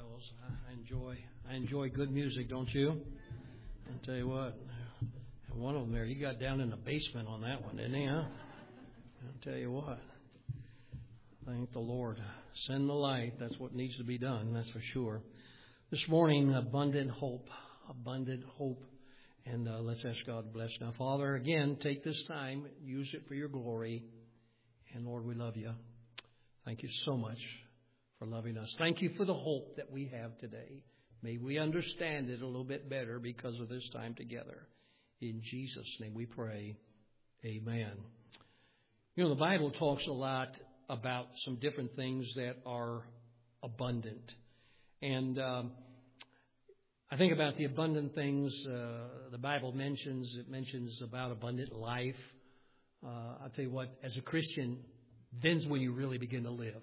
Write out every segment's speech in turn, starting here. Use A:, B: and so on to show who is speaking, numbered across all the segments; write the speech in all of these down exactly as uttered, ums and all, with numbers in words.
A: carols. I enjoy I enjoy good music, don't you? I'll tell you what, one of them there, he got down in the basement on that one, didn't he, huh? I'll tell you what. Thank the Lord. Send the light. That's what needs to be done, that's for sure. This morning, abundant hope. Abundant hope. And uh, let's ask God to bless. Now, Father, again, take this time, use it for your glory. And Lord, we love you. Thank you so much for loving us. Thank you for the hope that we have today. May we understand it a little bit better because of this time together. In Jesus' name we pray. Amen. You know, the Bible talks a lot about some different things that are abundant. And um, I think about the abundant things uh, the Bible mentions. It mentions about abundant life. Uh, I'll tell you what, as a Christian, then's when you really begin to live.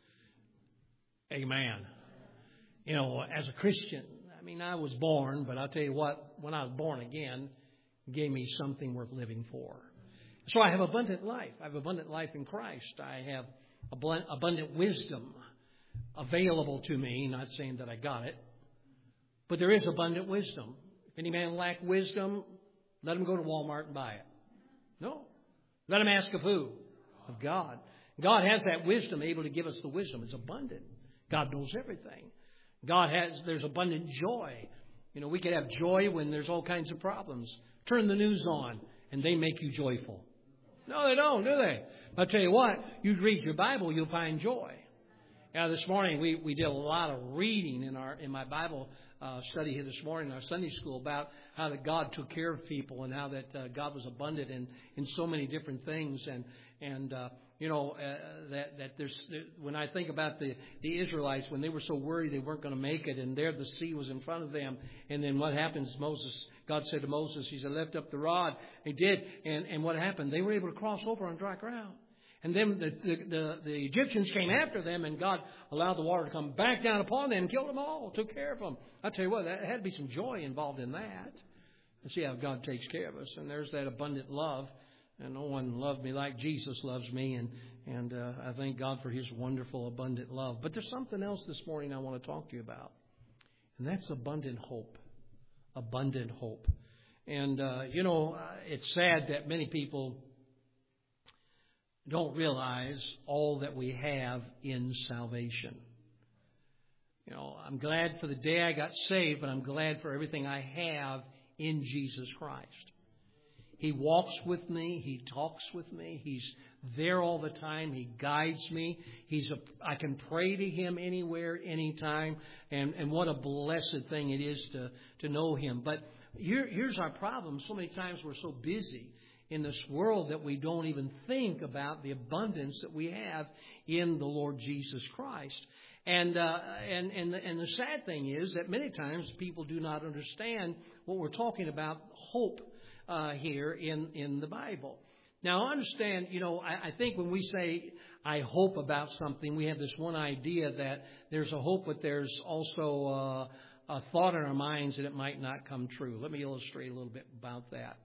A: Amen. You know, as a Christian, I mean, I was born, but I'll tell you what, when I was born again, it gave me something worth living for. So I have abundant life. I have abundant life in Christ. I have abundant wisdom available to me. Not saying that I got it, but there is abundant wisdom. If any man lack wisdom, let him go to Walmart and buy it. No. Let him ask of who? Of God. God has that wisdom, able to give us the wisdom. It's abundant. God knows everything. God has, there's abundant joy. You know, we could have joy when there's all kinds of problems. Turn the news on and they make you joyful. No, they don't, do they? I'll tell you what, you read your Bible, you'll find joy. Now, this morning we, we did a lot of reading in our in my Bible uh, study here this morning in our Sunday school about how that God took care of people and how that uh, God was abundant in, in so many different things. And, and uh, you know, uh, that, that there's, when I think about the, the Israelites, when they were so worried they weren't going to make it, and there the sea was in front of them, and then what happens, Moses, God said to Moses, he said, lift up the rod. He did, and, and what happened? They were able to cross over on dry ground. And then the, the, the, the Egyptians came after them, and God allowed the water to come back down upon them and killed them all, took care of them. I tell you what, there had to be some joy involved in that. And see how God takes care of us. And there's that abundant love. And no one loved me like Jesus loves me. And, and uh, I thank God for His wonderful, abundant love. But there's something else this morning I want to talk to you about. And that's abundant hope. Abundant hope. And, uh, you know, it's sad that many people don't realize all that we have in salvation. You know, I'm glad for the day I got saved, but I'm glad for everything I have in Jesus Christ. He walks with me. He talks with me. He's there all the time. He guides me. He's a, I can pray to Him anywhere, anytime. And, and what a blessed thing it is to, to know Him. But here, here's our problem. So many times we're so busy in this world that we don't even think about the abundance that we have in the Lord Jesus Christ. And uh, and and the, and the sad thing is that many times people do not understand what we're talking about, hope uh, here in, in the Bible. Now, understand, you know, I, I think when we say, I hope about something, we have this one idea that there's a hope, but there's also uh, a thought in our minds that it might not come true. Let me illustrate a little bit about that.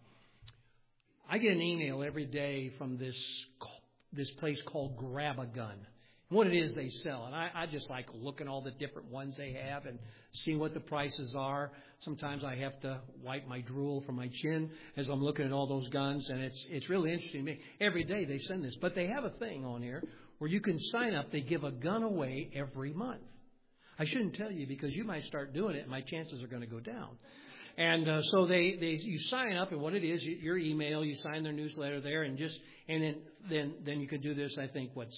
A: I get an email every day from this this place called Grab a Gun. And what it is they sell. And I, I just like looking at all the different ones they have and seeing what the prices are. Sometimes I have to wipe my drool from my chin as I'm looking at all those guns. And it's it's really interesting to me. Every day they send this. But they have a thing on here where you can sign up. They give a gun away every month. I shouldn't tell you because you might start doing it and my chances are going to go down. And uh, so they, they you sign up, and what it is, your email, you sign their newsletter there, and just and then then then you could do this. I think what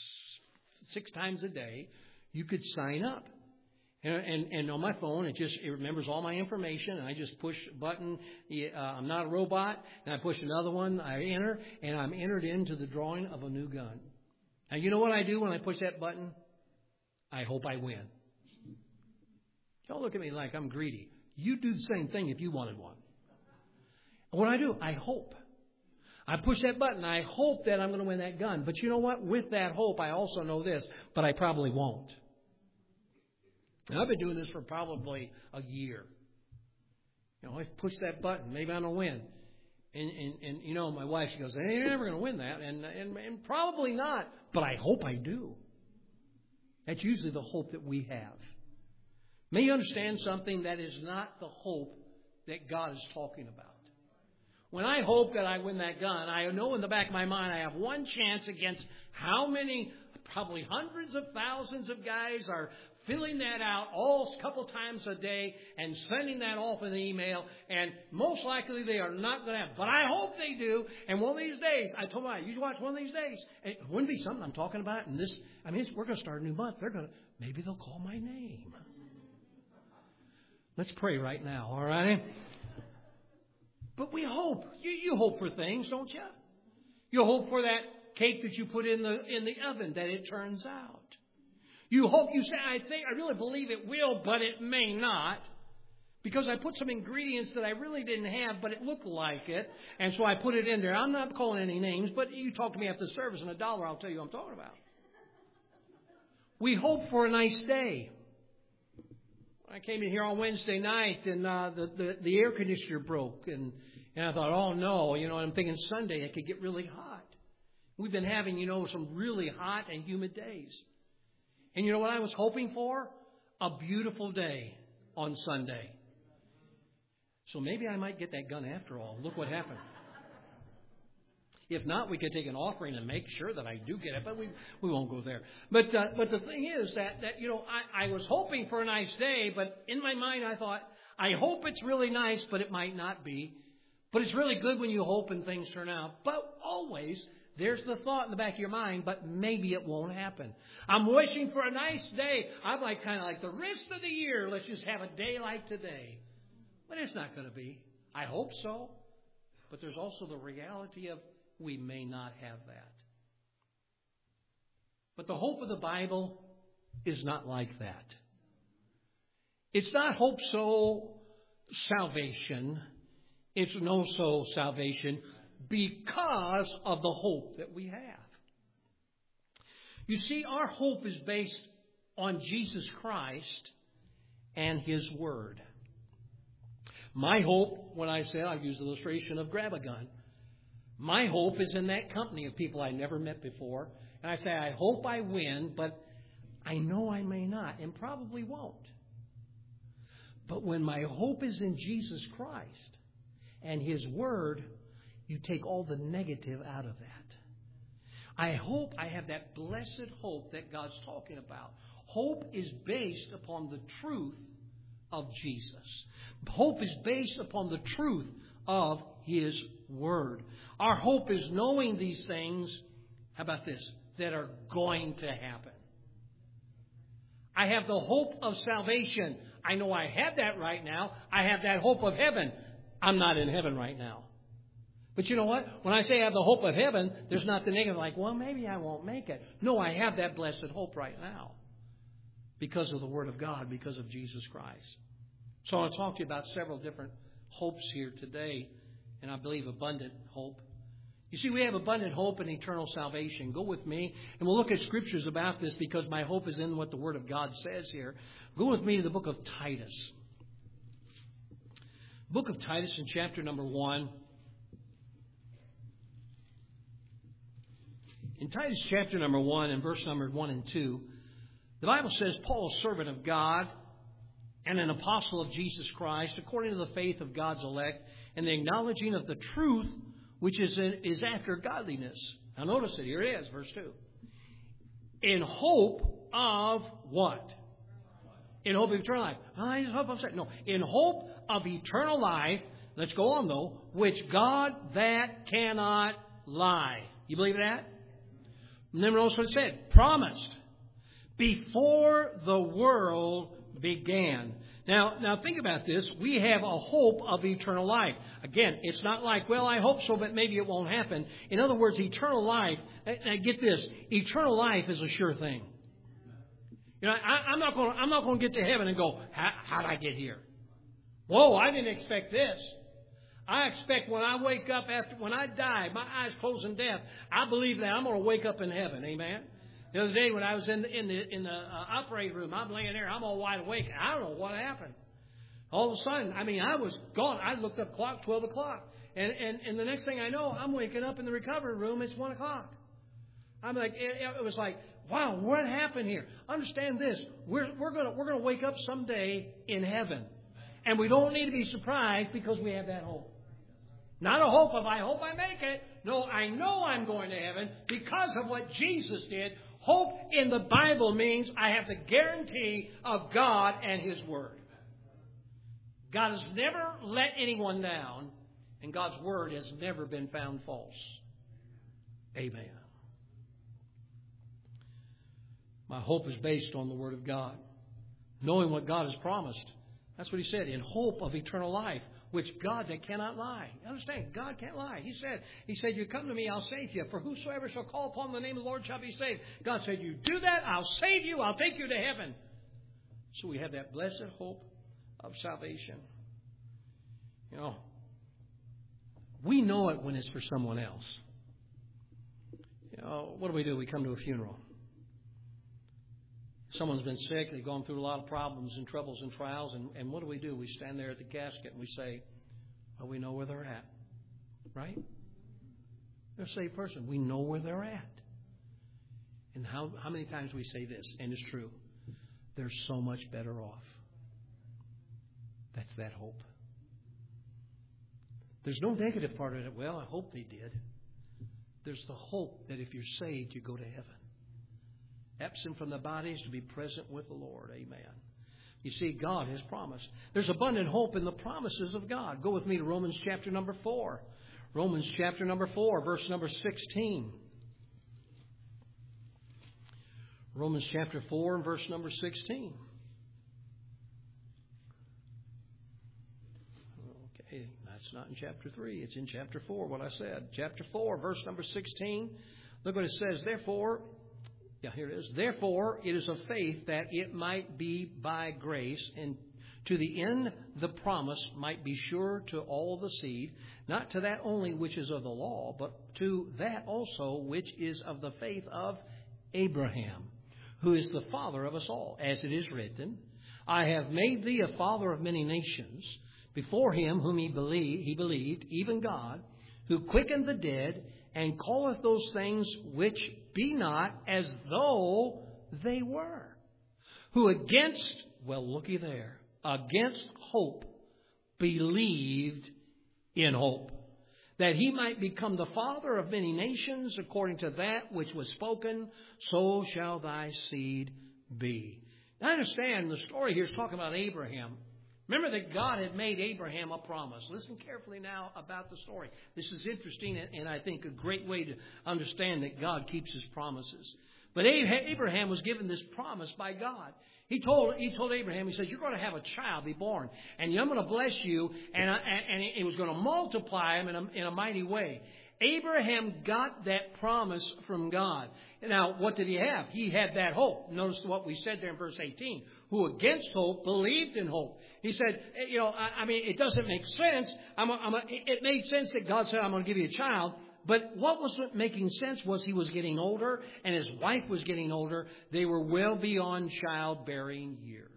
A: six times a day, you could sign up, and and, and on my phone, it just it remembers all my information, and I just push a button. Uh, I'm not a robot, and I push another one. I enter, and I'm entered into the drawing of a new gun. Now you know what I do when I push that button? I hope I win. Don't look at me like I'm greedy. You do the same thing if you wanted one. And what I do, I hope. I push that button. I hope that I'm going to win that gun. But you know what? With that hope, I also know this, but I probably won't. And I've been doing this for probably a year. You know, I push that button. Maybe I'm going to win. And, and, and, you know, my wife, she goes, hey, you're never going to win that. And, and, and probably not. But I hope I do. That's usually the hope that we have. May you understand something? That is not the hope that God is talking about. When I hope that I win that gun, I know in the back of my mind I have one chance against how many, probably hundreds of thousands of guys are filling that out all a couple times a day and sending that off in an email, and most likely they are not going to have. But I hope they do. And one of these days, I told my, you watch one of these days. It wouldn't be something I'm talking about. And this, I mean, it's, we're going to start a new month. They're going to, maybe they'll call my name. Let's pray right now, all right? But we hope. You, you hope for things, don't you? You hope for that cake that you put in the in the oven, that it turns out. You hope, you say, I think, I really believe it will, but it may not. Because I put some ingredients that I really didn't have, but it looked like it. And so I put it in there. I'm not calling any names, but you talk to me after the service and a dollar, I'll tell you what I'm talking about. We hope for a nice day. I came in here on Wednesday night, and uh, the, the, the air conditioner broke. And, and I thought, oh, no. You know, I'm thinking Sunday it could get really hot. We've been having, you know, some really hot and humid days. And you know what I was hoping for? A beautiful day on Sunday. So maybe I might get that gun after all. Look what happened. If not, we could take an offering and make sure that I do get it, but we we won't go there. But uh, but the thing is that, that you know, I, I was hoping for a nice day, but in my mind I thought, I hope it's really nice, but it might not be. But it's really good when you hope and things turn out. But always, there's the thought in the back of your mind, but maybe it won't happen. I'm wishing for a nice day. I'm like kind of like the rest of the year, let's just have a day like today. But it's not going to be. I hope so. But there's also the reality of we may not have that. But the hope of the Bible is not like that. It's not hope so salvation. It's no so salvation because of the hope that we have. You see, our hope is based on Jesus Christ and His Word. My hope, when I say, I've used the illustration of grab a gun. My hope is in that company of people I never met before. And I say, I hope I win, but I know I may not and probably won't. But when my hope is in Jesus Christ and His Word, you take all the negative out of that. I hope I have that blessed hope that God's talking about. Hope is based upon the truth of Jesus. Hope is based upon the truth of His Word. Our hope is knowing these things, how about this, that are going to happen. I have the hope of salvation. I know I have that right now. I have that hope of heaven. I'm not in heaven right now. But you know what? When I say I have the hope of heaven, there's not the negative like, well, maybe I won't make it. No, I have that blessed hope right now because of the Word of God, because of Jesus Christ. So I want to talk to you about several different hopes here today, and I believe abundant hope. You see, we have abundant hope and eternal salvation. Go with me, and we'll look at scriptures about this because my hope is in what the Word of God says here. Go with me to the book of Titus. Book of Titus in chapter number one. In Titus chapter number one and verse number one and two, the Bible says, Paul, a servant of God and an apostle of Jesus Christ, according to the faith of God's elect and the acknowledging of the truth which is, in, is after godliness. Now notice it. Here it is, verse two. In hope of what? In hope of eternal life. I just hope I'm saying. No. In hope of eternal life. Let's go on though. Which God that cannot lie. You believe that? And then notice what it said. Promised. Before the world began. Now, now think about this. We have a hope of eternal life. Again, it's not like, well, I hope so, but maybe it won't happen. In other words, eternal life, now get this, eternal life is a sure thing. You know, I, I'm not going. I'm not going to get to heaven and go, how did I get here? Whoa, I didn't expect this. I expect when I wake up after when I die, my eyes closed in death. I believe that I'm going to wake up in heaven. Amen. The other day when I was in the in the in the uh, operating room, I'm laying there, I'm all wide awake. I don't know what happened. All of a sudden, I mean, I was gone. I looked up clock, twelve o'clock, and and and the next thing I know, I'm waking up in the recovery room. It's one o'clock. I'm like, it, it was like, Wow, what happened here? Understand this. We're, we're going we're gonna wake up someday in heaven. And we don't need to be surprised because we have that hope. Not a hope of, I hope I make it. No, I know I'm going to heaven because of what Jesus did. Hope in the Bible means I have the guarantee of God and His Word. God has never let anyone down, and God's Word has never been found false. Amen. My hope is based on the Word of God. Knowing what God has promised. That's what He said. In hope of eternal life, which God that cannot lie. You understand? God can't lie. He said, He said, you come to me, I'll save you. For whosoever shall call upon the name of the Lord shall be saved. God said, you do that, I'll save you, I'll take you to heaven. So we have that blessed hope of salvation. You know, we know it when it's for someone else. You know, what do we do? We come to a funeral. Someone's been sick, they've gone through a lot of problems and troubles and trials, and, and what do we do? We stand there at the casket and we say, well, we know where they're at. Right? They're a saved person. We know where they're at. And how, how many times we say this, and it's true, they're so much better off. That's that hope. There's no negative part of it. Well, I hope they did. There's the hope that if you're saved, you go to heaven. Absent from the bodies to be present with the Lord. Amen. You see, God has promised. There's abundant hope in the promises of God. Go with me to Romans chapter number four. Romans chapter number four, verse number sixteen. Romans chapter four and verse number sixteen. Okay, that's not in chapter three. It's in chapter four, what I said. Chapter four, verse number sixteen. Look what it says. Therefore... Yeah, here it is. Therefore, it is of faith that it might be by grace, and to the end the promise might be sure to all the seed, not to that only which is of the law, but to that also which is of the faith of Abraham, who is the father of us all. As it is written, I have made thee a father of many nations, before him whom he believed, he believed, even God, who quickened the dead, and calleth those things which be not as though they were. Who against, well, looky there, against hope believed in hope, that he might become the father of many nations, according to that which was spoken, so shall thy seed be. Now understand, the story here is talking about Abraham. Remember that God had made Abraham a promise. Listen carefully now about the story. This is interesting and I think a great way to understand that God keeps His promises. But Abraham was given this promise by God. He told he told Abraham, he says, you're going to have a child be born, and I'm going to bless you, and, and it was going to multiply him in a, in a mighty way. Abraham got that promise from God. Now, what did he have? He had that hope. Notice what we said there in verse eighteen. Who against hope believed in hope. He said, you know, I, I mean, it doesn't make sense. I'm a, I'm a, it made sense that God said, I'm going to give you a child. But what was making sense was he was getting older and his wife was getting older. They were well beyond childbearing years.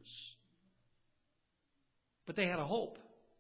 A: But they had a hope.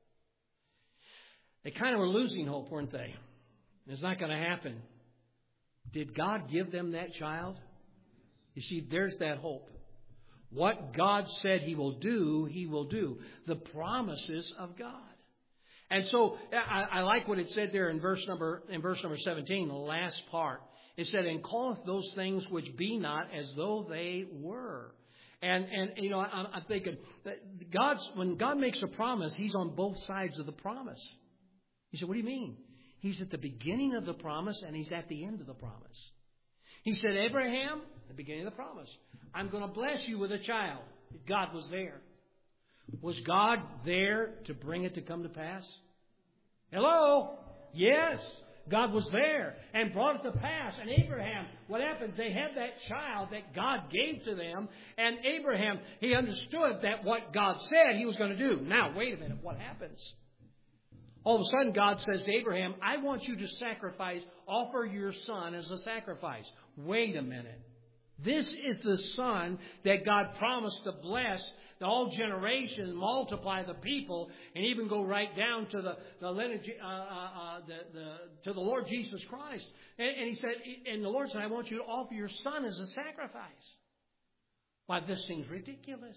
A: They kind of were losing hope, weren't they? It's not going to happen. Did God give them that child? You see, there's that hope. What God said He will do, He will do. The promises of God. And so I, I like what it said there in verse number in verse number seventeen, the last part. It said, and calleth those things which be not as though they were. And and you know, I'm, I'm thinking that God's when God makes a promise, He's on both sides of the promise. You say, what do you mean? He's at the beginning of the promise and He's at the end of the promise. He said, Abraham, the beginning of the promise, I'm going to bless you with a child. God was there. Was God there to bring it to come to pass? Hello? Yes. God was there and brought it to pass. And Abraham, what happens? They had that child that God gave to them. And Abraham, he understood that what God said He was going to do. Now, wait a minute. What happens? All of a sudden, God says to Abraham, I want you to sacrifice, offer your son as a sacrifice. Wait a minute. This is the son that God promised to bless, all generations, multiply the people, and even go right down to the the lineage, uh, uh, uh, the, the to the Lord Jesus Christ. And, and he said, and the Lord said, I want you to offer your son as a sacrifice. Why, this seems ridiculous.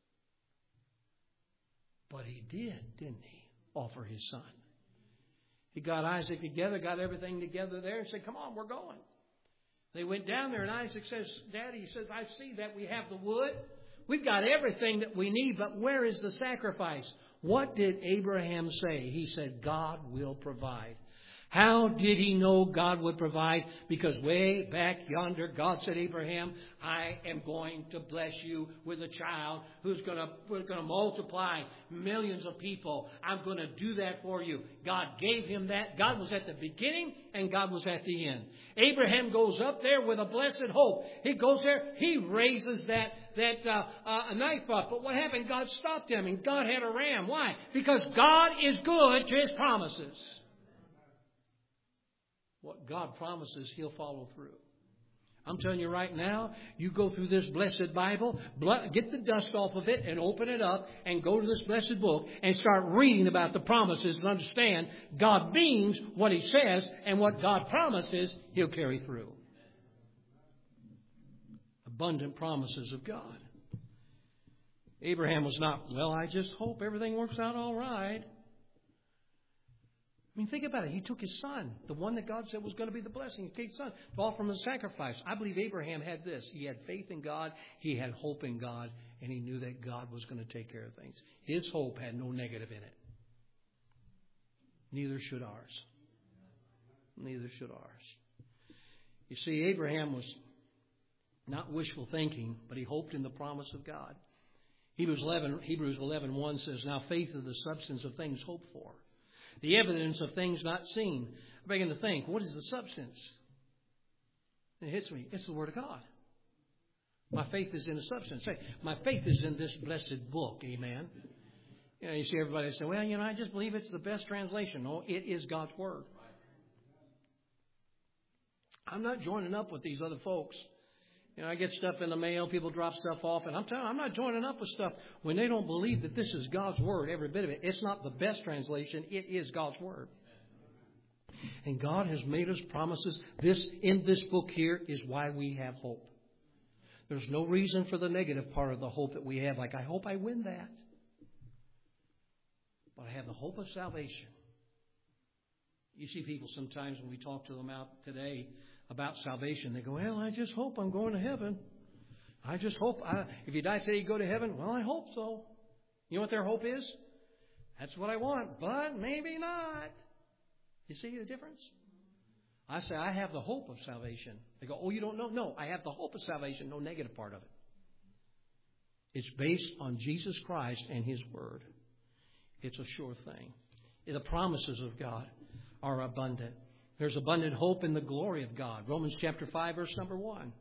A: But he did, didn't he? Offer his son. He got Isaac together, got everything together there, and said, come on, we're going. They went down there, and Isaac says, Daddy, he says, I see that we have the wood. We've got everything that we need, but where is the sacrifice? What did Abraham say? He said, God will provide. How did he know God would provide? Because way back yonder, God said, Abraham, I am going to bless you with a child who's going to, we're going to multiply millions of people. I'm going to do that for you. God gave him that. God was at the beginning and God was at the end. Abraham goes up there with a blessed hope. He goes there. He raises that that uh, uh, a knife up. But what happened? God stopped him and God had a ram. Why? Because God is good to his promises. What God promises, he'll follow through. I'm telling you right now, you go through this blessed Bible, get the dust off of it and open it up and go to this blessed book and start reading about the promises and understand God means what he says, and what God promises, he'll carry through. Abundant promises of God. Abraham was not, well, I just hope everything works out all right. I mean, think about it. He took his son, the one that God said was going to be the blessing. He took his son to offer him a sacrifice. I believe Abraham had this. He had faith in God. He had hope in God. And he knew that God was going to take care of things. His hope had no negative in it. Neither should ours. Neither should ours. You see, Abraham was not wishful thinking, but he hoped in the promise of God. Hebrews eleven, Hebrews eleven one says, now faith is the substance of things hoped for, the evidence of things not seen. I begin to think, what is the substance? It hits me. It's the Word of God. My faith is in the substance. Say, my faith is in this blessed book. Amen. You know, you see everybody say, well, you know, I just believe it's the best translation. No, it is God's Word. I'm not joining up with these other folks. You know, I get stuff in the mail, people drop stuff off, and I'm telling you, I'm not joining up with stuff when they don't believe that this is God's Word, every bit of it. It's not the best translation. It is God's Word. And God has made us promises. This, in this book here, is why we have hope. There's no reason for the negative part of the hope that we have, like, I hope I win that. But I have the hope of salvation. You see people sometimes when we talk to them out today about salvation, they go, well, I just hope I'm going to heaven. I just hope, I, if you die today, you go to heaven. Well, I hope so. You know what their hope is? That's what I want, but maybe not. You see the difference? I say, I have the hope of salvation. They go, oh, you don't know? No, I have the hope of salvation, no negative part of it. It's based on Jesus Christ and His Word. It's a sure thing. The promises of God are abundant. There's abundant hope in the glory of God. Romans chapter five, verse number one.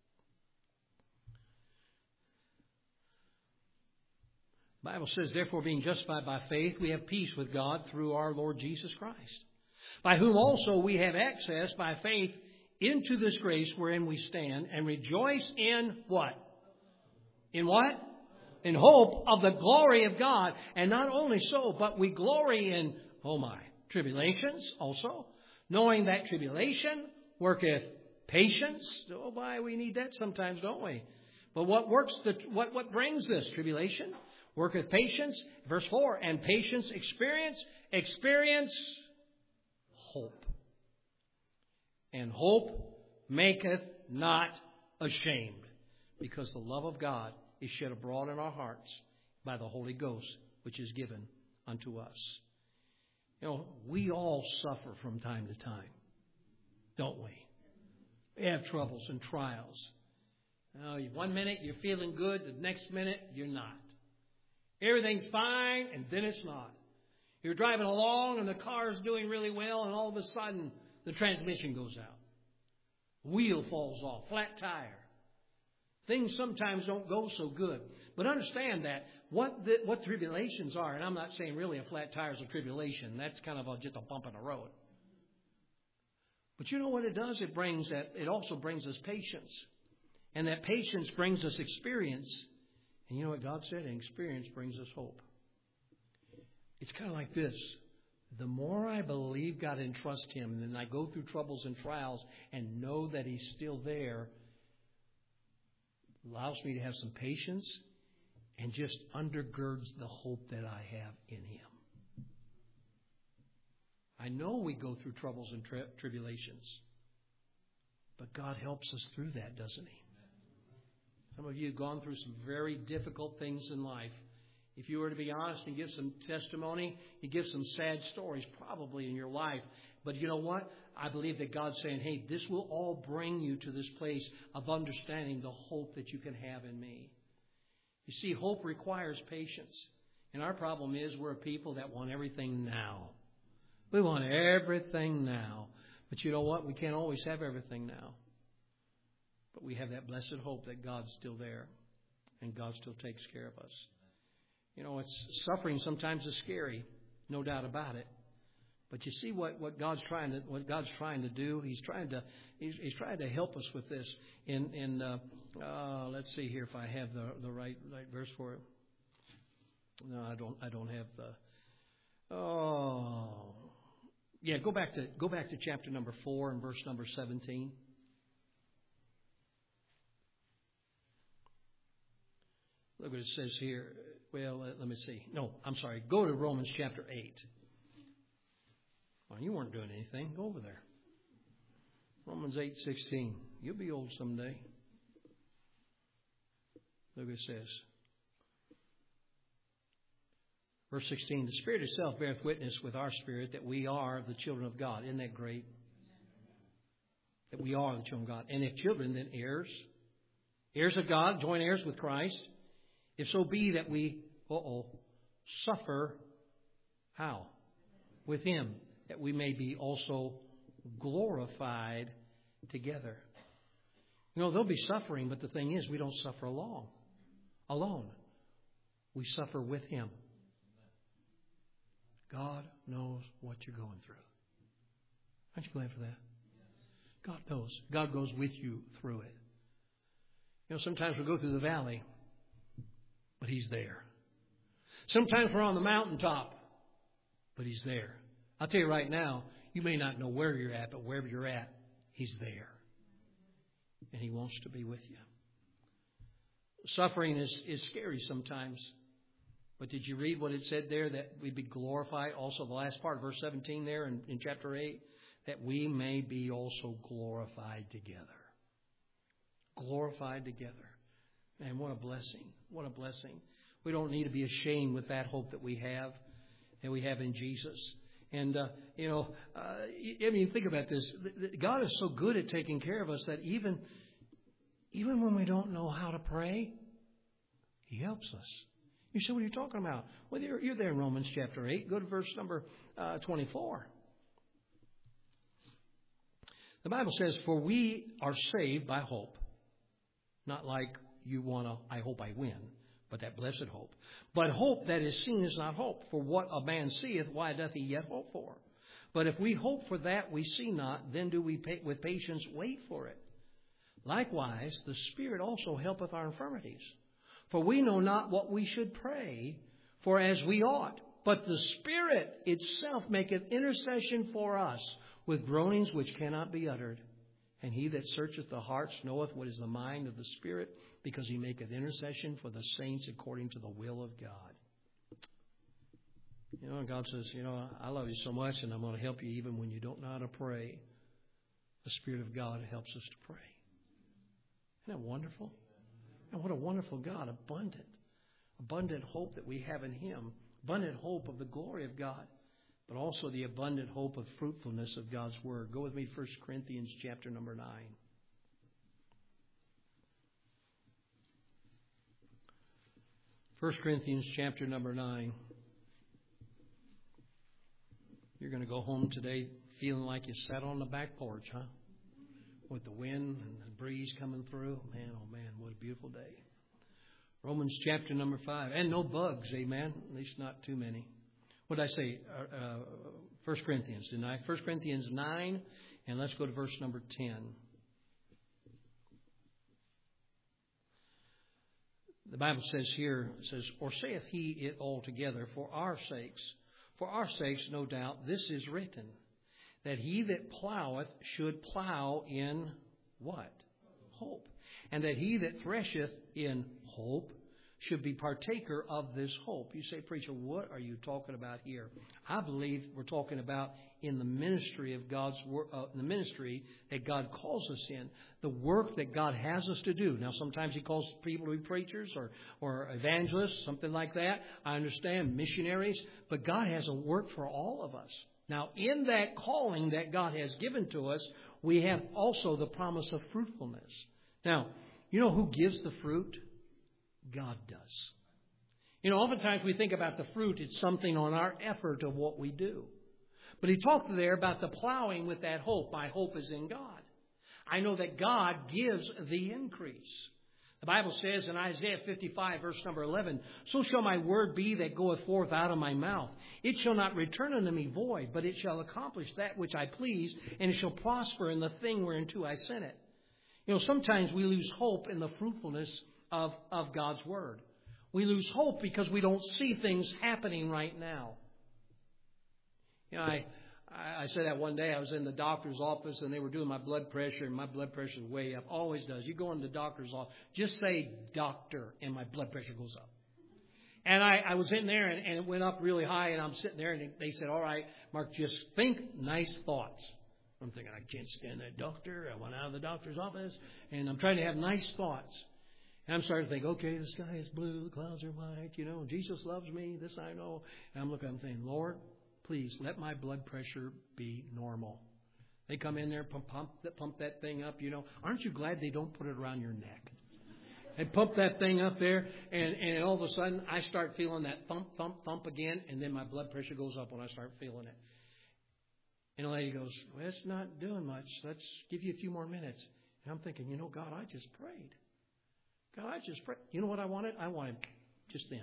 A: The Bible says, therefore, being justified by faith, we have peace with God through our Lord Jesus Christ, by whom also we have access by faith into this grace wherein we stand, and rejoice in what? In what? In hope of the glory of God. And not only so, but we glory in, oh my, tribulations also, knowing that tribulation worketh patience. Oh, why we need that sometimes, don't we? But what works the what what brings this tribulation? Worketh patience. Verse four, and patience experience, experience hope. And hope maketh not ashamed, because the love of God is shed abroad in our hearts by the Holy Ghost, which is given unto us. You know, we all suffer from time to time, don't we? We have troubles and trials. You know, one minute you're feeling good, the next minute you're not. Everything's fine, and then it's not. You're driving along, and the car's doing really well, and all of a sudden the transmission goes out. Wheel falls off, flat tire. Things sometimes don't go so good. But understand that what the, what tribulations are, and I'm not saying really a flat tire is a tribulation. That's kind of a, just a bump in the road. But you know what it does? It brings that. It also brings us patience. And that patience brings us experience. And you know what God said? And experience brings us hope. It's kind of like this. The more I believe God and trust Him, and then I go through troubles and trials and know that He's still there, allows me to have some patience and just undergirds the hope that I have in Him. I know we go through troubles and tri- tribulations, but God helps us through that, doesn't He? Some of you have gone through some very difficult things in life. If you were to be honest and give some testimony, you give some sad stories probably in your life. But you know what? I believe that God's saying, hey, this will all bring you to this place of understanding the hope that you can have in me. You see, hope requires patience. And our problem is we're a people that want everything now. We want everything now. But you know what? We can't always have everything now. But we have that blessed hope that God's still there and God still takes care of us. You know, it's suffering sometimes is scary, no doubt about it. But you see what, what God's trying to what God's trying to do. He's trying to he's, he's trying to help us with this. In in uh, uh, let's see here if I have the the right right verse for it. No, I don't. I don't have the. Oh, yeah. Go back to go back to chapter number four and verse number seventeen. Look what it says here. Well, let me see. No, I'm sorry. Go to Romans chapter eight. Well, you weren't doing anything. Go over there. Romans eight sixteen. You'll be old someday. Look what it says. Verse sixteen. The Spirit itself beareth witness with our spirit that we are the children of God. Isn't that great? That we are the children of God. And if children, then heirs. Heirs of God, joint heirs with Christ. If so be that we, uh-oh, suffer, how? With Him, that we may be also glorified together. You know, there'll be suffering, but the thing is, we don't suffer alone. Alone. We suffer with Him. God knows what you're going through. Aren't you glad for that? God knows. God goes with you through it. You know, sometimes we go through the valley, but He's there. Sometimes we're on the mountaintop, but He's there. I'll tell you right now, you may not know where you're at, but wherever you're at, He's there. And He wants to be with you. Suffering is, is scary sometimes. But did you read what it said there, that we'd be glorified? Also, the last part, verse seventeen there in, in chapter eight, that we may be also glorified together. Glorified together. Man, what a blessing. What a blessing. We don't need to be ashamed with that hope that we have, that we have in Jesus. And, uh, you know, uh, I mean, think about this. God is so good at taking care of us that even, even when we don't know how to pray, He helps us. You say, what are you talking about? Well, you're, you're there in Romans chapter eight. Go to verse number uh, twenty-four. The Bible says, for we are saved by hope. Not like you want to, I hope I win, but that blessed hope. But hope that is seen is not hope. For what a man seeth, why doth he yet hope for? But if we hope for that we see not, then do we pay, with patience wait for it. Likewise, the Spirit also helpeth our infirmities. For we know not what we should pray for as we ought. But the Spirit itself maketh intercession for us with groanings which cannot be uttered. And He that searcheth the hearts knoweth what is the mind of the Spirit, because He maketh intercession for the saints according to the will of God. You know, God says, you know, I love you so much, and I'm going to help you even when you don't know how to pray. The Spirit of God helps us to pray. Isn't that wonderful? And what a wonderful God, abundant. Abundant hope that we have in Him. Abundant hope of the glory of God. But also the abundant hope of fruitfulness of God's Word. Go with me, First Corinthians chapter number nine. First Corinthians chapter number nine. You're going to go home today feeling like you sat on the back porch, huh? With the wind and the breeze coming through. Man, oh man, what a beautiful day. Romans chapter number five. And no bugs, amen? At least not too many. What did I say? Uh, uh, First Corinthians, didn't I? First Corinthians nine, and let's go to verse number ten. The Bible says here, it says, or saith he it altogether for our sakes. For our sakes, no doubt, this is written, that he that ploweth should plow in what? Hope. And that he that thresheth in hope should be partaker of this hope. You say, preacher, what are you talking about here? I believe we're talking about in the ministry of God's work, uh, the ministry that God calls us in, the work that God has us to do. Now, sometimes He calls people to be preachers or, or evangelists, something like that. I understand missionaries, but God has a work for all of us. Now, in that calling that God has given to us, we have also the promise of fruitfulness. Now, you know who gives the fruit? God does. You know, oftentimes we think about the fruit, it's something on our effort of what we do. But he talked there about the plowing with that hope. My hope is in God. I know that God gives the increase. The Bible says in Isaiah fifty-five, verse number eleven, so shall my word be that goeth forth out of my mouth. It shall not return unto me void, but it shall accomplish that which I please, and it shall prosper in the thing whereunto I sent it. You know, sometimes we lose hope in the fruitfulness of, of God's word. We lose hope because we don't see things happening right now. You know, I, I said that one day. I was in the doctor's office and they were doing my blood pressure, and my blood pressure is way up. Always does. You go in the doctor's office, just say doctor, and my blood pressure goes up. And I, I was in there and, and it went up really high, and I'm sitting there and they said, all right, Mark, just think nice thoughts. I'm thinking, I can't stand that doctor. I went out of the doctor's office and I'm trying to have nice thoughts. And I'm starting to think, okay, the sky is blue, the clouds are white, you know, Jesus loves me, this I know. And I'm looking, I'm saying, Lord, please let my blood pressure be normal. They come in there, pump, pump, pump that thing up, you know. Aren't you glad they don't put it around your neck? They pump that thing up there, and, and all of a sudden I start feeling that thump, thump, thump again, and then my blood pressure goes up when I start feeling it. And the lady goes, well, it's not doing much. Let's give you a few more minutes. And I'm thinking, you know, God, I just prayed. God, I just prayed. You know what I wanted? I wanted just then.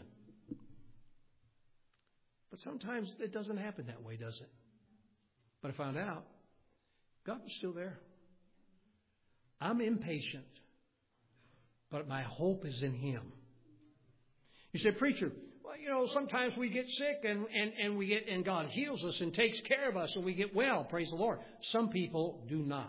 A: But sometimes it doesn't happen that way, does it? But I found out God was still there. I'm impatient, but my hope is in Him. You say, preacher, well, you know, sometimes we get sick and, and, and we get and God heals us and takes care of us and we get well. Praise the Lord. Some people do not.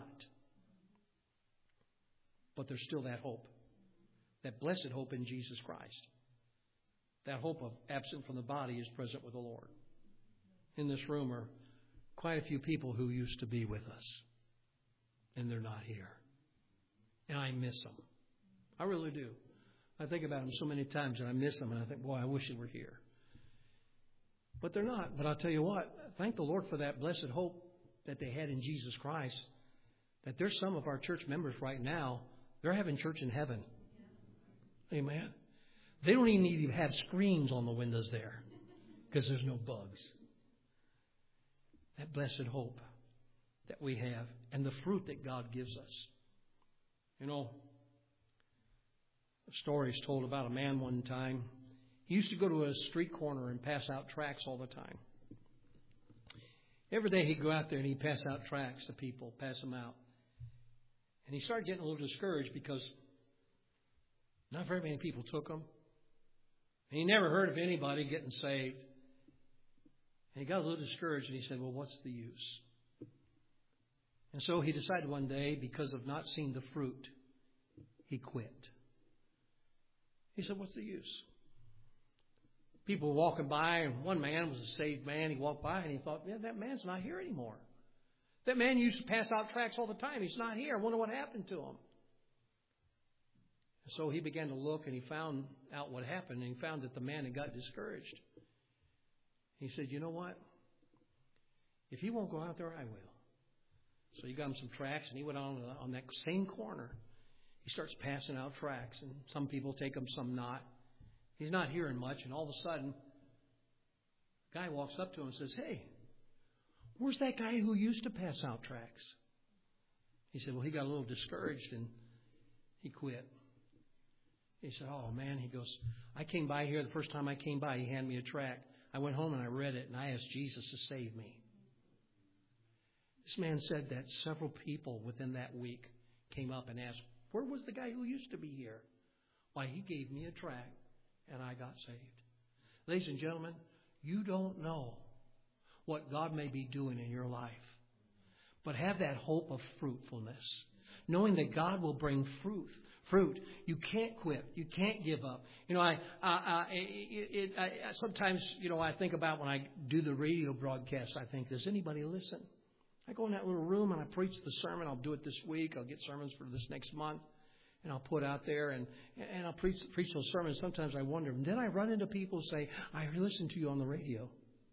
A: But there's still that hope. That blessed hope in Jesus Christ. That hope of absent from the body is present with the Lord. In this room are quite a few people who used to be with us. And they're not here. And I miss them. I really do. I think about them so many times and I miss them. And I think, boy, I wish they were here. But they're not. But I'll tell you what. Thank the Lord for that blessed hope that they had in Jesus Christ. That there's some of our church members right now. They're having church in heaven. Amen. They don't even need to have screens on the windows there because there's no bugs. That blessed hope that we have and the fruit that God gives us. You know, a story is told about a man one time. He used to go to a street corner and pass out tracts all the time. Every day he'd go out there and he'd pass out tracts to people, pass them out. And he started getting a little discouraged because not very many people took them. And he never heard of anybody getting saved. And he got a little discouraged and he said, well, what's the use? And so he decided one day, because of not seeing the fruit, he quit. He said, what's the use? People were walking by, and one man was a saved man. He walked by and he thought, yeah, that man's not here anymore. That man used to pass out tracts all the time. He's not here. I wonder what happened to him. So he began to look and he found out what happened, and he found that the man had got discouraged. He said, you know what? If he won't go out there, I will. So he got him some tracts and he went on on that same corner. He starts passing out tracts, and some people take them, some not. He's not hearing much, and all of a sudden, a guy walks up to him and says, hey, where's that guy who used to pass out tracts? He said, well, he got a little discouraged and he quit. He said, oh, man, he goes, I came by here. The first time I came by, he handed me a tract. I went home and I read it, and I asked Jesus to save me. This man said that several people within that week came up and asked, where was the guy who used to be here? Why, He gave me a tract and I got saved. Ladies and gentlemen, you don't know what God may be doing in your life. But have that hope of fruitfulness, knowing that God will bring fruit. Fruit. You can't quit. You can't give up. You know, I, I, I, it, it, I sometimes, you know, I think about when I do the radio broadcast, I think, does anybody listen? I go in that little room and I preach the sermon. I'll do it this week. I'll get sermons for this next month. And I'll put out there and, and I'll preach, preach those sermons. Sometimes I wonder. And then I run into people who say, I listened to you on the radio.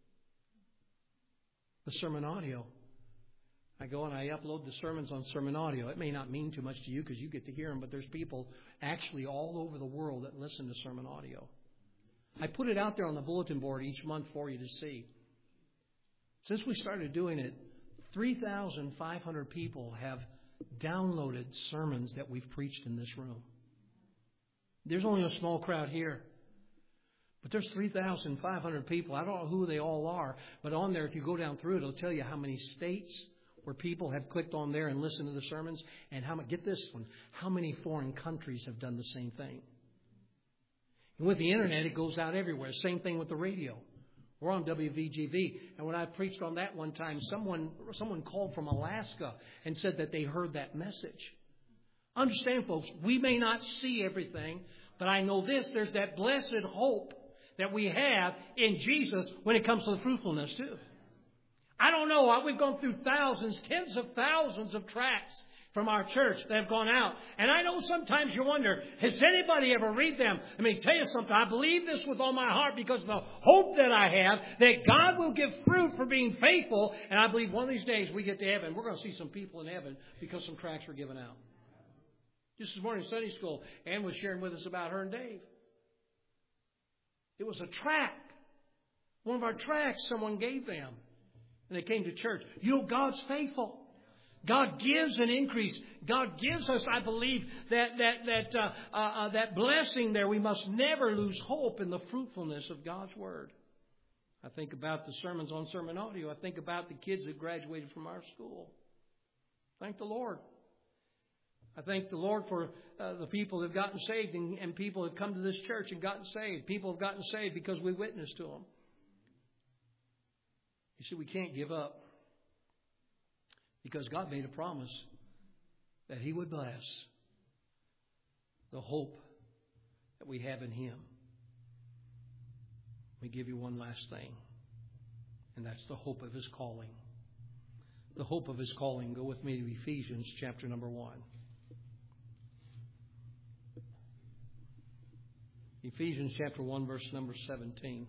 A: The sermon audio. I go and I upload the sermons on sermon audio. It may not mean too much to you because you get to hear them, but there's people actually all over the world that listen to sermon audio. I put it out there on the bulletin board each month for you to see. Since we started doing it, three thousand five hundred people have downloaded sermons that we've preached in this room. There's only a small crowd here. But there's three thousand five hundred people. I don't know who they all are. But on there, if you go down through it, it'll tell you how many states where people have clicked on there and listened to the sermons. And how get this one, how many foreign countries have done the same thing. And with the Internet, it goes out everywhere. Same thing with the radio. We're on W V G V. And when I preached on that one time, someone someone called from Alaska and said that they heard that message. Understand, folks, we may not see everything, but I know this, there's that blessed hope that we have in Jesus when it comes to the fruitfulness too. I don't know. We've gone through thousands, tens of thousands of tracts from our church that have gone out. And I know sometimes you wonder, has anybody ever read them? Let me tell you something. I believe this with all my heart because of the hope that I have that God will give fruit for being faithful. And I believe one of these days we get to heaven, we're going to see some people in heaven because some tracts were given out. Just this morning in Sunday school, Ann was sharing with us about her and Dave. It was a tract. One of our tracts someone gave them. And they came to church. You know, God's faithful. God gives an increase. God gives us, I believe, that that that uh, uh, uh, that blessing there. We must never lose hope in the fruitfulness of God's Word. I think about the sermons on sermon audio. I think about the kids that graduated from our school. Thank the Lord. I thank the Lord for uh, the people that have gotten saved and, and people that have come to this church and gotten saved. People have gotten saved because we witnessed to them. You see, we can't give up because God made a promise that He would bless the hope that we have in Him. Let me give you one last thing, and that's the hope of His calling. The hope of His calling. Go with me to Ephesians chapter number one. Ephesians chapter one, verse number seventeen.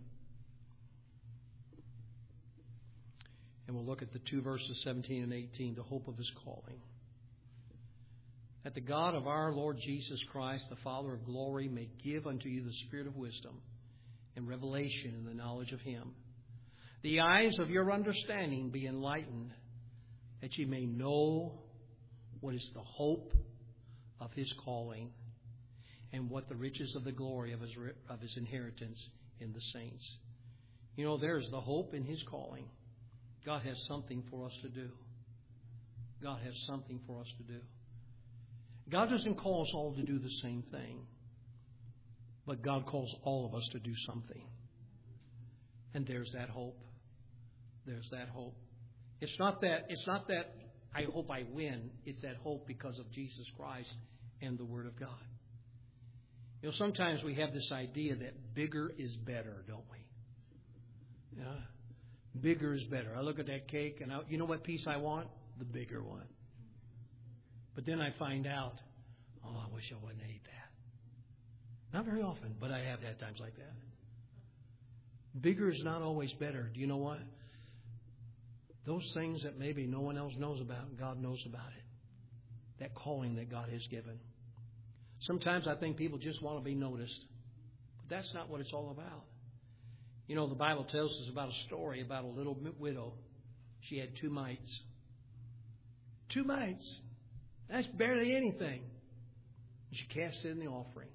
A: And we'll look at the two verses, seventeen and eighteen, the hope of His calling. That the God of our Lord Jesus Christ, the Father of glory, may give unto you the spirit of wisdom and revelation in the knowledge of Him. The eyes of your understanding be enlightened, that ye may know what is the hope of His calling and what the riches of the glory of His, of His inheritance in the saints. You know, there's the hope in His calling. God has something for us to do. God has something for us to do. God doesn't call us all to do the same thing. But God calls all of us to do something. And there's that hope. There's that hope. It's not that, it's not that I hope I win. It's that hope because of Jesus Christ and the Word of God. You know, sometimes we have this idea that bigger is better, don't we? Yeah. Bigger is better. I look at that cake and I, you know what piece I want? The bigger one. But then I find out, oh, I wish I wouldn't have ate that. Not very often, but I have had times like that. Bigger is not always better. Do you know what? Those things that maybe no one else knows about, God knows about it. That calling that God has given. Sometimes I think people just want to be noticed. But that's not what it's all about. You know, the Bible tells us about a story about a little widow. She had two mites. Two mites. That's barely anything. And she cast it in the offering.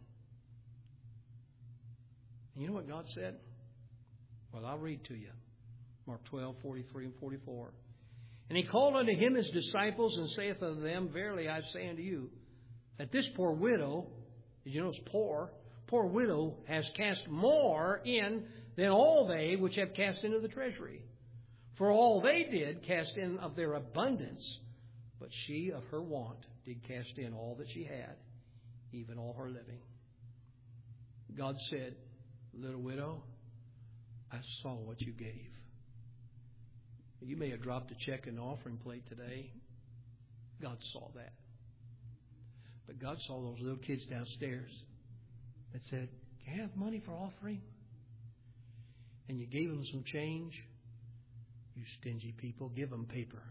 A: And you know what God said? Well, I'll read to you. Mark twelve, forty-three and forty-four. And He called unto Him His disciples and saith unto them, Verily I say unto you, that this poor widow, Did you know it's poor? Poor widow has cast more in than all they which have cast into the treasury. For all they did cast in of their abundance, but she of her want did cast in all that she had, even all her living. God said, little widow, I saw what you gave. You may have dropped a check in the offering plate today. God saw that. But God saw those little kids downstairs that said, can I have money for offering? And you gave them some change. You stingy people, give them paper.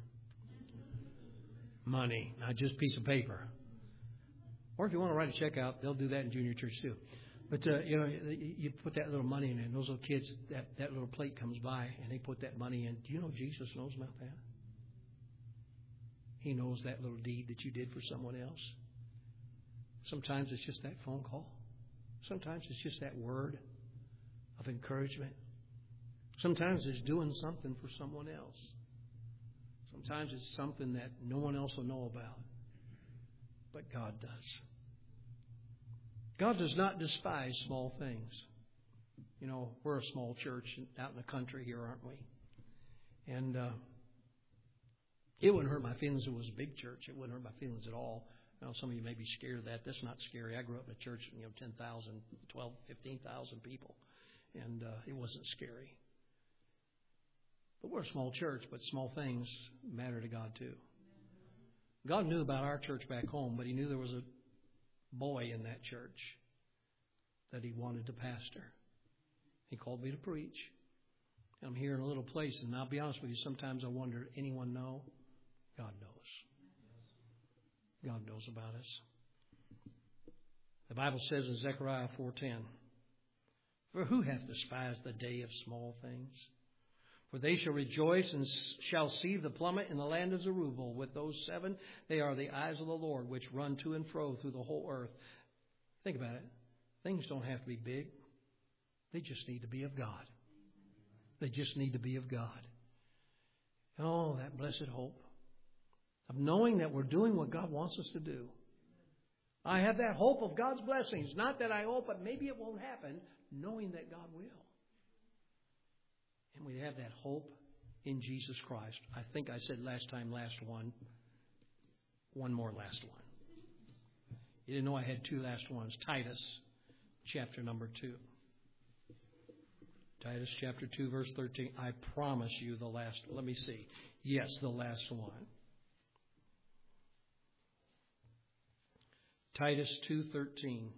A: Money, not just a piece of paper. Or if you want to write a check out, they'll do that in junior church too. But, uh, you know, you put that little money in there, and those little kids, that, that little plate comes by, and they put that money in. Do you know Jesus knows about that? He knows that little deed that you did for someone else. Sometimes it's just that phone call. Sometimes it's just that word of encouragement. Sometimes it's doing something for someone else. Sometimes it's something that no one else will know about. But God does. God does not despise small things. You know, we're a small church out in the country here, aren't we? And uh, it wouldn't hurt my feelings if it was a big church. It wouldn't hurt my feelings at all. Now, some of you may be scared of that. That's not scary. I grew up in a church, you know, ten thousand, twelve, fifteen thousand people. And uh, it wasn't scary. But we're a small church, but small things matter to God too. God knew about our church back home, but He knew there was a boy in that church that He wanted to pastor. He called me to preach. I'm here in a little place, and I'll be honest with you, sometimes I wonder, anyone know? God knows. God knows about us. The Bible says in Zechariah four ten, for who hath despised the day of small things? For they shall rejoice and shall see the plummet in the land of Zerubbabel. With those seven, they are the eyes of the Lord, which run to and fro through the whole earth. Think about it. Things don't have to be big. They just need to be of God. They just need to be of God. Oh, that blessed hope of knowing that we're doing what God wants us to do. I have that hope of God's blessings. Not that I hope, but maybe it won't happen, knowing that God will. And we have that hope in Jesus Christ. I think I said last time, last one. One more last one. You didn't know I had two last ones. Titus, chapter number two. Titus chapter two, verse thirteen. I promise you the last. Let me see. Yes, the last one. Titus two thirteen.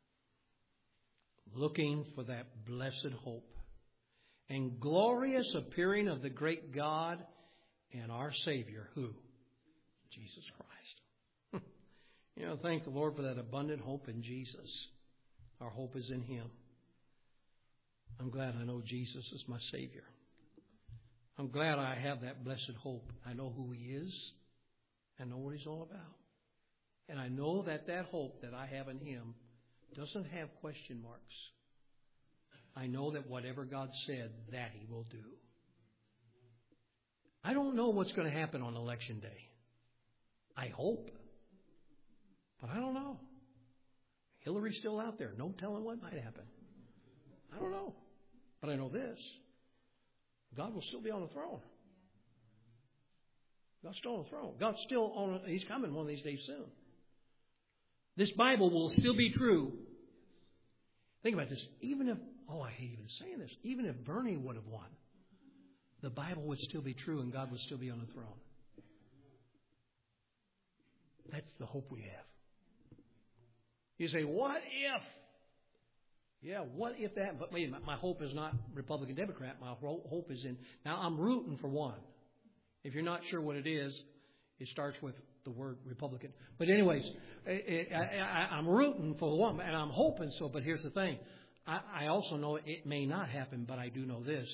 A: Looking for that blessed hope and glorious appearing of the great God and our Savior, who? Jesus Christ. You know, thank the Lord for that abundant hope in Jesus. Our hope is in Him. I'm glad I know Jesus is my Savior. I'm glad I have that blessed hope. I know who He is. I know what He's all about. And I know that that hope that I have in Him doesn't have question marks. I know that whatever God said, that He will do. I don't know what's going to happen on Election Day. I hope. But I don't know. Hillary's still out there. No telling what might happen. I don't know. But I know this. God will still be on the throne. God's still on the throne. God's still on. He's coming one of these days soon. This Bible will still be true. Think about this. Even if, oh, I hate even saying this. Even if Bernie would have won, the Bible would still be true and God would still be on the throne. That's the hope we have. You say, what if? Yeah, what if that? But wait, my hope is not Republican, Democrat. My hope is in. Now, I'm rooting for one. If you're not sure what it is, it starts with the word Republican. But anyways, I, I, I'm rooting for one, and I'm hoping so. But here's the thing. I, I also know it may not happen, but I do know this.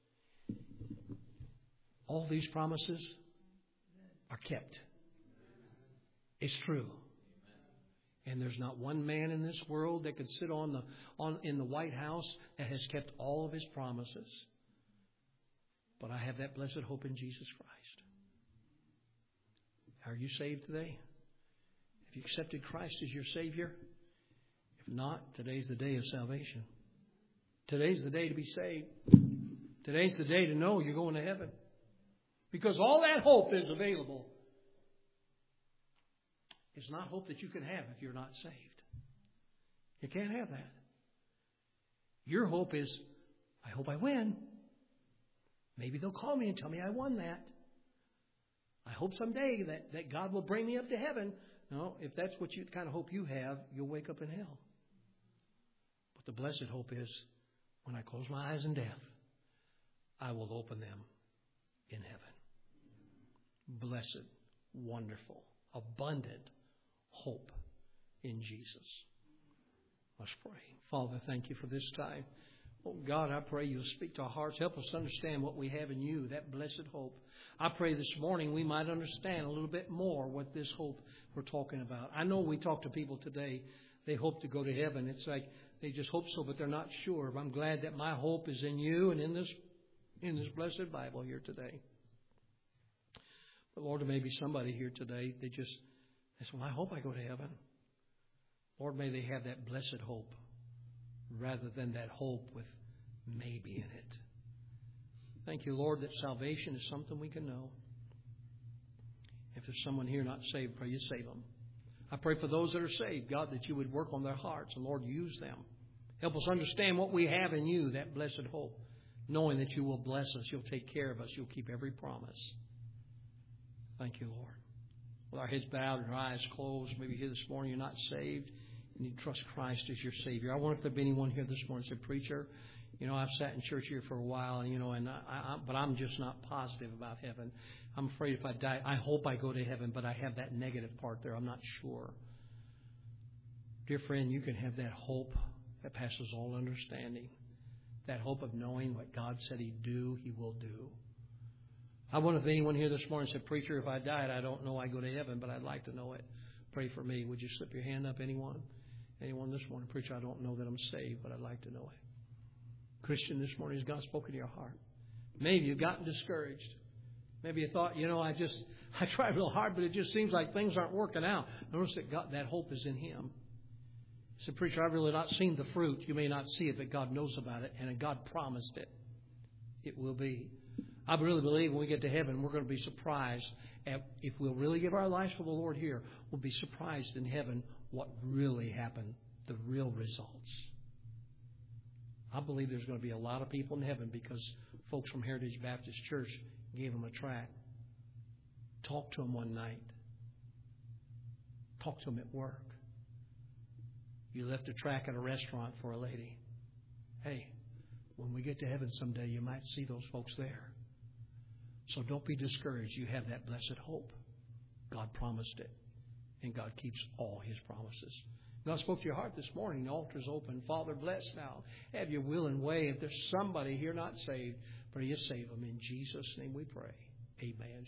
A: All these promises are kept. It's true. And there's not one man in this world that could sit on the on in the White House that has kept all of his promises. But I have that blessed hope in Jesus Christ. Are you saved today? Have you accepted Christ as your Savior? If not, today's the day of salvation. Today's the day to be saved. Today's the day to know you're going to heaven. Because all that hope is available. It's not hope that you can have if you're not saved. You can't have that. Your hope is, I hope I win. Maybe they'll call me and tell me I won that. I hope someday that, that God will bring me up to heaven. No, if that's what you kind of hope you have, you'll wake up in hell. But the blessed hope is, when I close my eyes in death, I will open them in heaven. Blessed, wonderful, abundant hope in Jesus. Let's pray. Father, thank you for this time. Oh, God, I pray you'll speak to our hearts. Help us understand what we have in you, that blessed hope. I pray this morning we might understand a little bit more what this hope we're talking about. I know we talk to people today, they hope to go to heaven. It's like they just hope so, but they're not sure. I'm glad that my hope is in you and in this in this blessed Bible here today. But Lord, there may be somebody here today, they just, they say, well, I hope I go to heaven. Lord, may they have that blessed hope rather than that hope with maybe in it. Thank you, Lord, that salvation is something we can know. If there's someone here not saved, pray you save them. I pray for those that are saved, God, that you would work on their hearts and, Lord, use them. Help us understand what we have in you, that blessed hope, knowing that you will bless us, you'll take care of us, you'll keep every promise. Thank you, Lord. With our heads bowed and our eyes closed, maybe here this morning you're not saved and you trust Christ as your Savior. I wonder if there be anyone here this morning who said, Preacher, you know, I've sat in church here for a while, and you know, and I, I, but I'm just not positive about heaven. I'm afraid if I die, I hope I go to heaven, but I have that negative part there. I'm not sure. Dear friend, you can have that hope that passes all understanding. That hope of knowing what God said He'd do, He will do. I wonder if anyone here this morning said, Preacher, if I died, I don't know I go to heaven, but I'd like to know it. Pray for me. Would you slip your hand up, anyone? Anyone this morning? Preacher, I don't know that I'm saved, but I'd like to know it. Christian, this morning, has God spoken to your heart? Maybe you've gotten discouraged. Maybe you thought, you know, I just, I tried real hard, but it just seems like things aren't working out. Notice that God, that hope is in Him. He said, Preacher, I've really not seen the fruit. You may not see it, but God knows about it, and God promised it. It will be. I really believe when we get to heaven, we're going to be surprised at, if we'll really give our lives for the Lord here, we'll be surprised in heaven what really happened, the real results. I believe there's going to be a lot of people in heaven because folks from Heritage Baptist Church gave them a tract. Talk to them one night. Talk to them at work. You left a tract at a restaurant for a lady. Hey, when we get to heaven someday, you might see those folks there. So don't be discouraged. You have that blessed hope. God promised it. And God keeps all His promises. God spoke to your heart this morning. The altar's open. Father, bless now. Have your will and way. If there's somebody here not saved, pray you save them. In Jesus' name we pray. Amen.